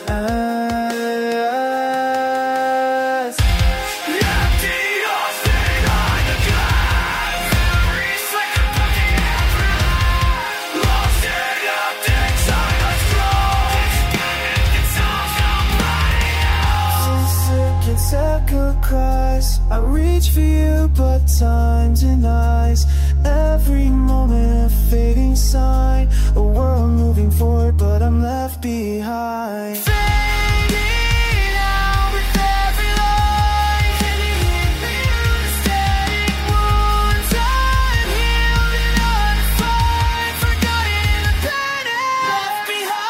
Sacrifice. I reach for you, but time denies. Every moment a fading sign. A world moving forward, but I'm left behind. Fading out with every line. Hitting me with static wounds. Unhealed and undefined. Forgotten, abandoned, left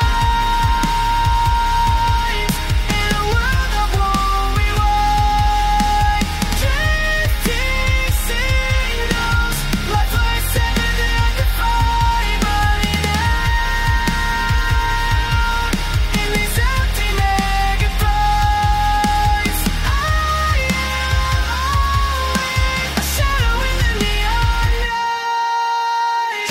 behind. In a world that won't rewind. Drifting signals. Life like seven undefined. Running out in these empty megabytes. I am only a shadow in the neon night.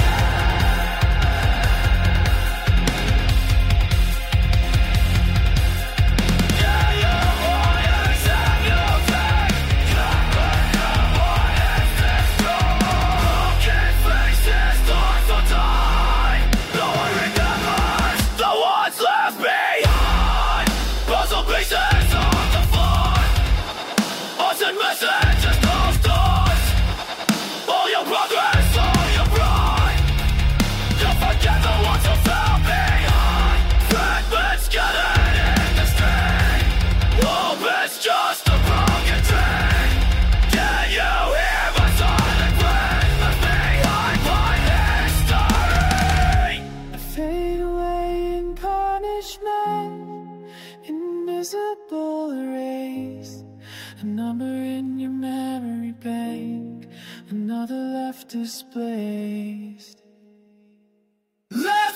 Messages, those thoughts. All your progress, all your pride. You'll forget the ones who fell behind. Fragments scattered in the street. Hope is just a broken dream. Can you hear my silent plea? Left behind by history. I fade away in punishment. Invisible erased. A number in your memory bank, another left displaced. Left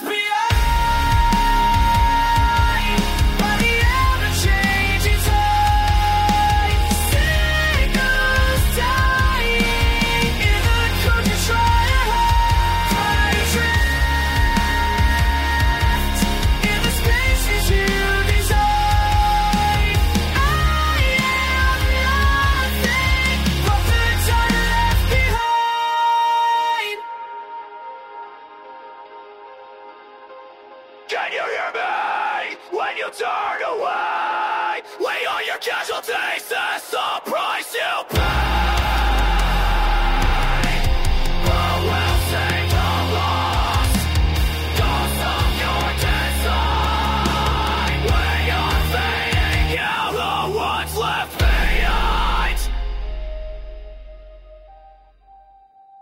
behind by the ever-changing tide. Signals dying in the cold you try to hide. Drift in the spaces you design. I am nothing but the time left behind. Can you hear me when you die?